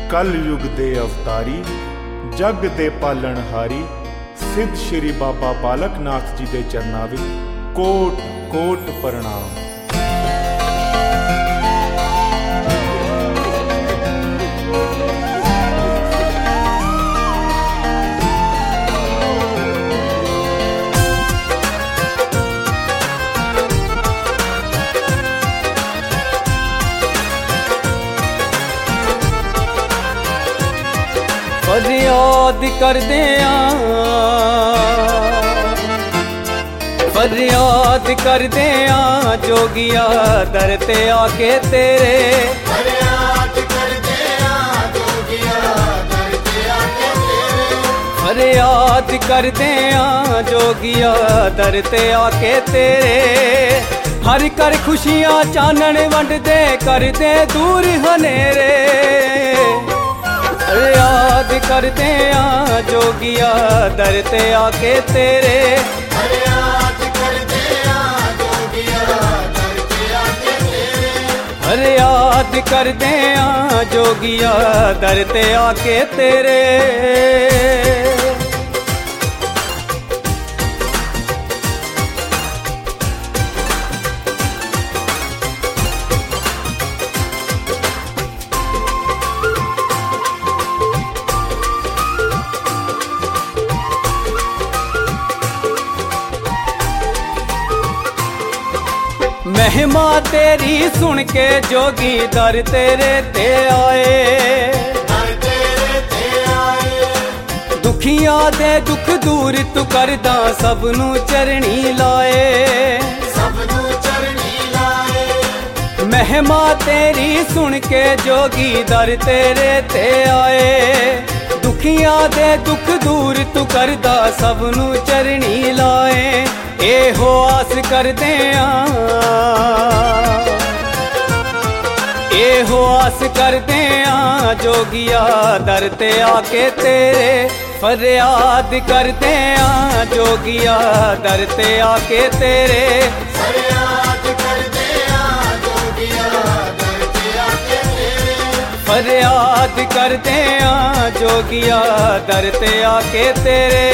कल युग दे अवतारी जग दे पालनहारी सिद्ध श्री बाबा बालक नाथ जी दे चरनां विच कोट कोट प्रणाम। फरियाद करदे फरियाद करदे जोगिया दर ते आके तेरे, फरियाद करदे जोगिया दर ते आके तेरे, फरियाद करदे जोगिया दर ते आके तेरे। हर कर खुशियां चानन वंडदे करदे दूर हनेरे। फरियाद करदे जोगिया दर ते आके तेरे, फरियाद करदे जोगिया दर ते आके तेरे, फरियाद करदे जोगिया दर ते आके तेरे। महिमा तेरी सुन के जोगी दर तेरे ते आए, दर तेरे ते आए, दुखियां दे दुख दूर तू करदा सबनू चरणी लाए, सबनू चरणी लाए। महिमा तेरी सुन के जोगी दर तेरे ते आए, दुखियां दे दुख दूर तू करदा सबनू चरणी लाए। एहो आस करदे एहो आस करदे जोगिया दर ते आके तेरे, फरियाद करदे जोगिया दर ते आके तेरे, फरियाद करदे जोगिया दर ते आके तेरे, फरियाद करदे जोगिया दर ते आके तेरे।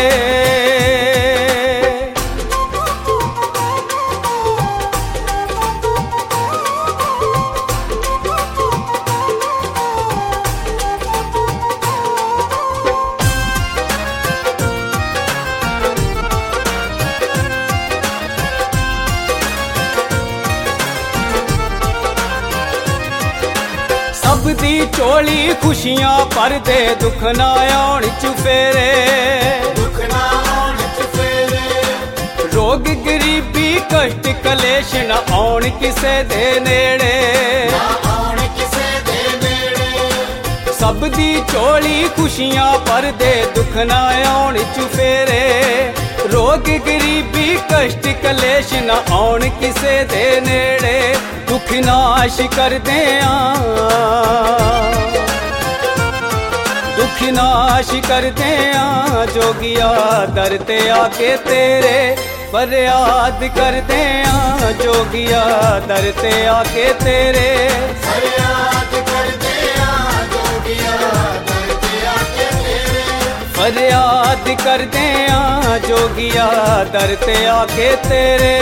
सब दी चोली खुशियां पर दे दुख ना आउण चुफेरे, दुख ना आउण चुफेरे, रोग गरीबी कष्ट कलेश न आउण किसे दे नेड़े, ना आउण किसे दे नेड़े। सब दी चोली खुशियां पर दे दुख ना आउण चुफेरे, रोग गरीबी कष्ट कलेश न आउण किसे दे नेड़े। दुख नाश करदे दुख नाश करदे जोगिया दर ते आके तेरे, फरियाद करदे जोगिया दर ते आके तेरे, फरियाद करदे जोगिया दर ते आके तेरे, फरियाद करदे जोगिया दर ते आके तेरे।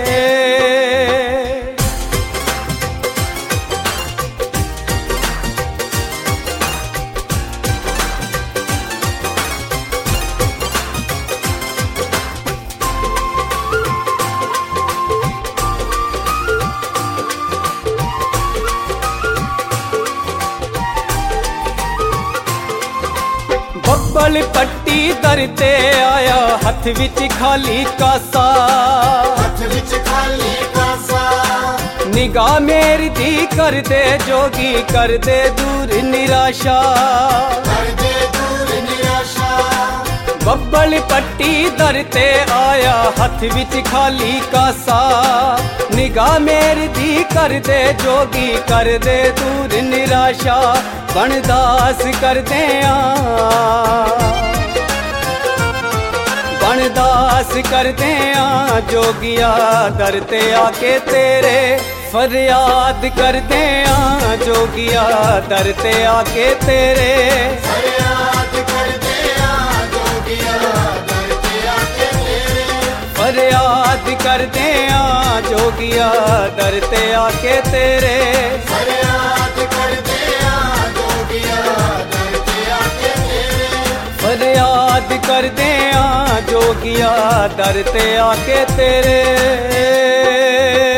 बब्बल पट्टी दर ते आया हथ विच खाली कासा, हथ विच खाली कासा, निगाह मेरी दी कर दे जोगी कर दे दूर निराशा, कर दे दूर निराशा। बब्बल पट्टी दर ते आया हथ विच खाली कासा, निगाह मेरी दी कर दे जोगी कर दे दूर निराशा। बनदास करदे बनदास करदे जोगिया दर ते आके तेरे, फरियाद करते आ जोगिया दर ते आके तेरे, फरियाद करते आ जोगिया दर ते आके तेरे, फरियाद करते आ जोगिया दर ते आके तेरे, फरियाद करते आ जोगिया दर ते आके तेरे, फरियाद करते आ जोगिया दर ते आके तेरे।